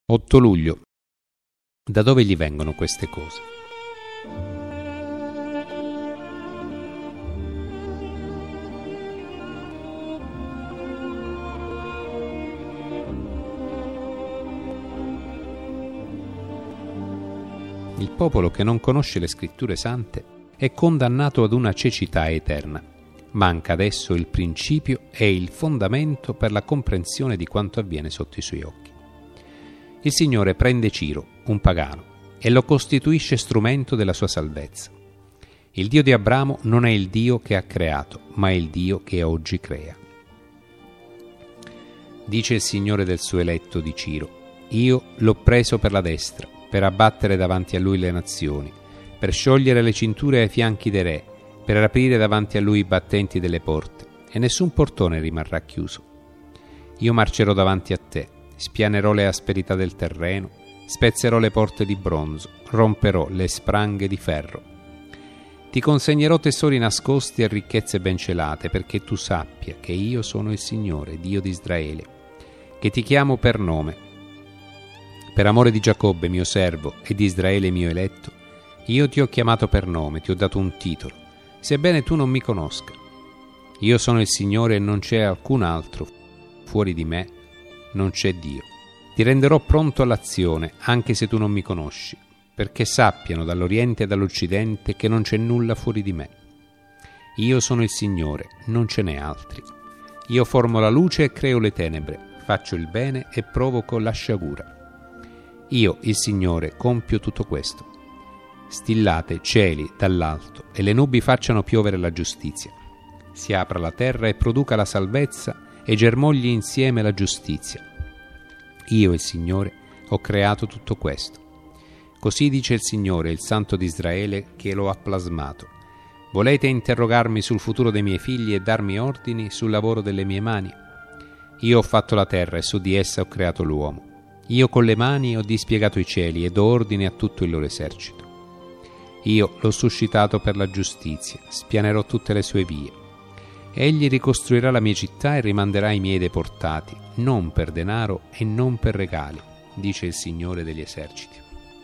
8 luglio. Da dove gli vengono queste cose? Il popolo che non conosce le scritture sante è condannato ad una cecità eterna. Manca adesso il principio e il fondamento per la comprensione di quanto avviene sotto i suoi occhi. Il Signore prende Ciro, un pagano, e lo costituisce strumento della sua salvezza. Il Dio di Abramo non è il Dio che ha creato, ma è il Dio che oggi crea. Dice il Signore del suo eletto di Ciro: io l'ho preso per la destra, per abbattere davanti a lui le nazioni, per sciogliere le cinture ai fianchi dei re, per aprire davanti a lui i battenti delle porte, e nessun portone rimarrà chiuso. Io marcerò davanti a te, spianerò le asperità del terreno, spezzerò le porte di bronzo, romperò le spranghe di ferro. Ti consegnerò tesori nascosti e ricchezze ben celate, perché tu sappia che io sono il Signore, Dio di Israele, che ti chiamo per nome. Per amore di Giacobbe, mio servo, e di Israele, mio eletto, io ti ho chiamato per nome, ti ho dato un titolo, sebbene tu non mi conosca. Io sono il Signore e non c'è alcun altro. Fuori di me non c'è Dio. Ti renderò pronto all'azione, anche se tu non mi conosci, perché sappiano dall'Oriente e dall'Occidente che non c'è nulla fuori di me. Io sono il Signore, non ce n'è altri. Io formo la luce e creo le tenebre, faccio il bene e provoco la sciagura. Io, il Signore, compio tutto questo. Stillate cieli dall'alto e le nubi facciano piovere la giustizia. Si apra la terra e produca la salvezza e germogli insieme la giustizia. Io, il Signore, ho creato tutto questo. Così dice il Signore, il Santo di Israele, che lo ha plasmato. Volete interrogarmi sul futuro dei miei figli e darmi ordini sul lavoro delle mie mani? Io ho fatto la terra e su di essa ho creato l'uomo. Io con le mani ho dispiegato i cieli e do ordine a tutto il loro esercito. Io l'ho suscitato per la giustizia, spianerò tutte le sue vie. Egli ricostruirà la mia città e rimanderà i miei deportati, non per denaro e non per regali, dice il Signore degli eserciti.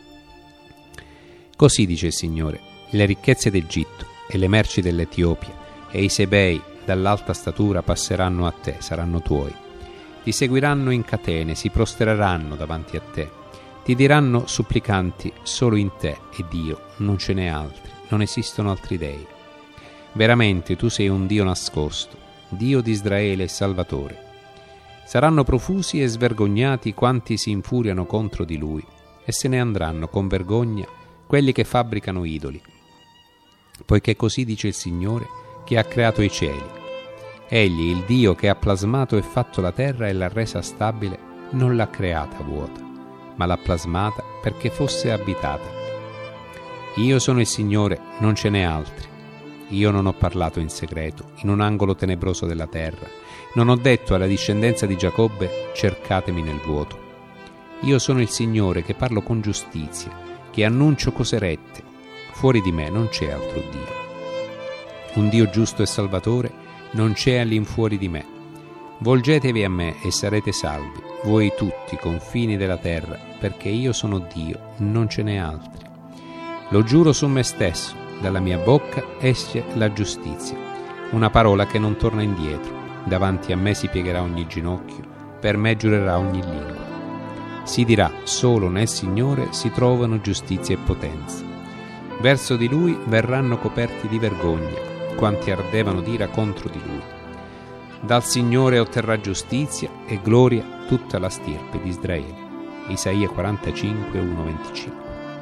Così dice il Signore: le ricchezze d'Egitto e le merci dell'Etiopia e i sebei dall'alta statura passeranno a te, saranno tuoi. Ti seguiranno in catene, si prostreranno davanti a te. Ti diranno supplicanti: solo in te è Dio, non ce n'è altri, non esistono altri dei. Veramente tu sei un Dio nascosto, Dio di Israele e Salvatore. Saranno profusi e svergognati quanti si infuriano contro di lui, e se ne andranno con vergogna quelli che fabbricano idoli. Poiché così dice il Signore, che ha creato i cieli. Egli, il Dio che ha plasmato e fatto la terra e l'ha resa stabile, non l'ha creata vuota, ma l'ha plasmata perché fosse abitata. Io sono il Signore, non ce n'è altri. Io non ho parlato in segreto, in un angolo tenebroso della terra. Non ho detto alla discendenza di Giacobbe: cercatemi nel vuoto. Io sono il Signore che parlo con giustizia, che annuncio cose rette. Fuori di me non c'è altro Dio. Un Dio giusto e salvatore non c'è all'infuori di me. Volgetevi a me e sarete salvi, voi tutti confini della terra, perché io sono Dio, non ce n'è altri. Lo giuro su me stesso, dalla mia bocca esce la giustizia, una parola che non torna indietro. Davanti a me si piegherà ogni ginocchio, per me giurerà ogni lingua. Si dirà: solo nel Signore si trovano giustizia e potenza. Verso di Lui verranno coperti di vergogna quanti ardevano d'ira contro di Lui. Dal Signore otterrà giustizia e gloria tutta la stirpe di Israele. Isaia 45, 1-25.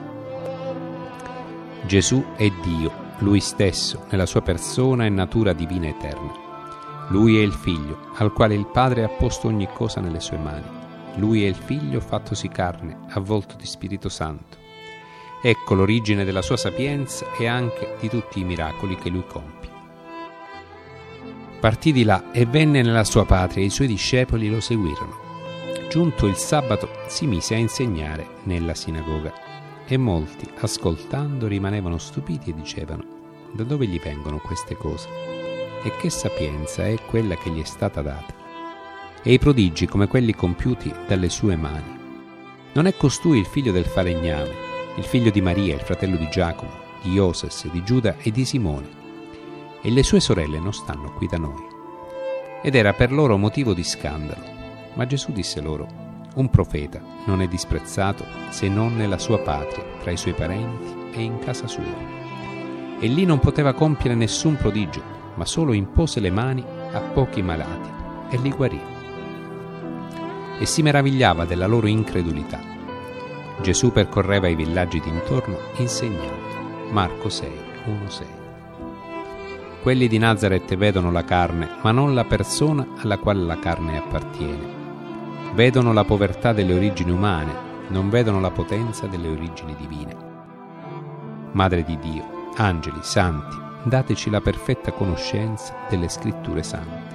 Gesù è Dio, Lui stesso, nella sua persona e natura divina eterna. Lui è il Figlio, al quale il Padre ha posto ogni cosa nelle sue mani. Lui è il Figlio fattosi carne, avvolto di Spirito Santo. Ecco l'origine della sua sapienza e anche di tutti i miracoli che Lui compie. Partì di là e venne nella sua patria e i suoi discepoli lo seguirono. Giunto il sabato si mise a insegnare nella sinagoga. E molti, ascoltando, rimanevano stupiti e dicevano: da dove gli vengono queste cose? E che sapienza è quella che gli è stata data? E i prodigi come quelli compiuti dalle sue mani? Non è costui il figlio del falegname, il figlio di Maria, il fratello di Giacomo, di Ioses, di Giuda e di Simone? E le sue sorelle non stanno qui da noi?» Ed era per loro motivo di scandalo. Ma Gesù disse loro: «Un profeta non è disprezzato se non nella sua patria, tra i suoi parenti e in casa sua». E lì non poteva compiere nessun prodigio, ma solo impose le mani a pochi malati e li guarì. E si meravigliava della loro incredulità. Gesù percorreva i villaggi d'intorno insegnando. Marco 6, 1-6. Quelli di Nazaret vedono la carne, ma non la persona alla quale la carne appartiene. Vedono la povertà delle origini umane, non vedono la potenza delle origini divine. Madre di Dio, angeli, santi, dateci la perfetta conoscenza delle scritture sante.